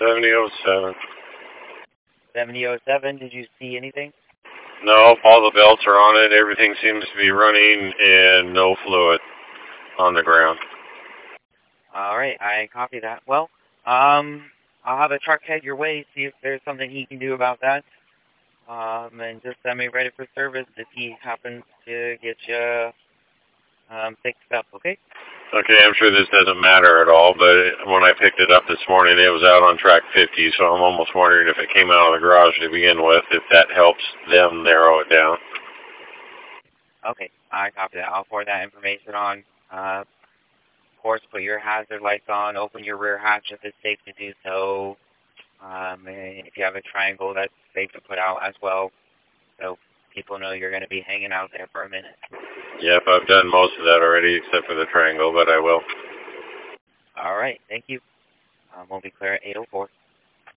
7007. 7007, did you see anything? No, all the belts are on it. Everything seems to be running and no fluid on the ground. All right, I copy that. Well, I'll have a truck head your way, see if there's something he can do about that. And just send me ready for service if he happens to get you fixed up, okay? Okay, I'm sure this doesn't matter at all, but when I picked it up this morning, it was out on track 50, so I'm almost wondering if it came out of the garage to begin with, if that helps them narrow it down. Okay, I copy that. I'll forward that information on. Of course, put your hazard lights on, open your rear hatch if it's safe to do so. And if you have a triangle, that's safe to put out as well, so people know you're going to be hanging out there for a minute. Yep, I've done most of that already except for the triangle, but I will. All right, thank you. We'll be clear at 8:04.